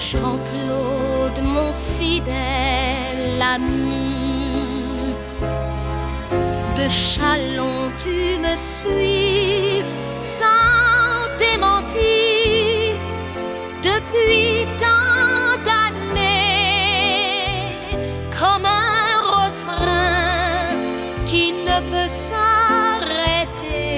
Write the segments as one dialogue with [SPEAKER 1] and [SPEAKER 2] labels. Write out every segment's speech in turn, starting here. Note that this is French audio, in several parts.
[SPEAKER 1] Jean-Claude, mon fidèle ami, de Châlons tu me suis sans démenti depuis tant d'années, comme un refrain qui ne peut s'arrêter.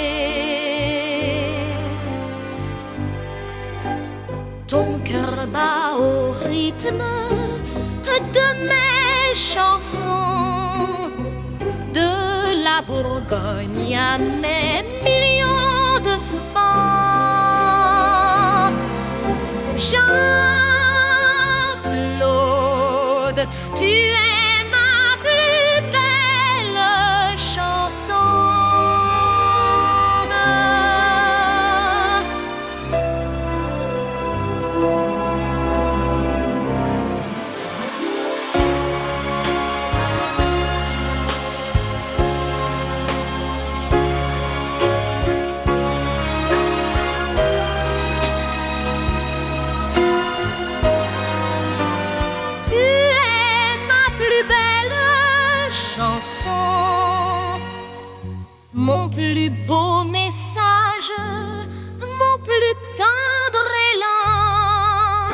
[SPEAKER 1] Ton cœur bat au rythme de mes chansons, de la Bourgogne à mes millions de fans. Jean-Claude, tu es ma plus belle chanson. Chanson, mon plus beau message, mon plus tendre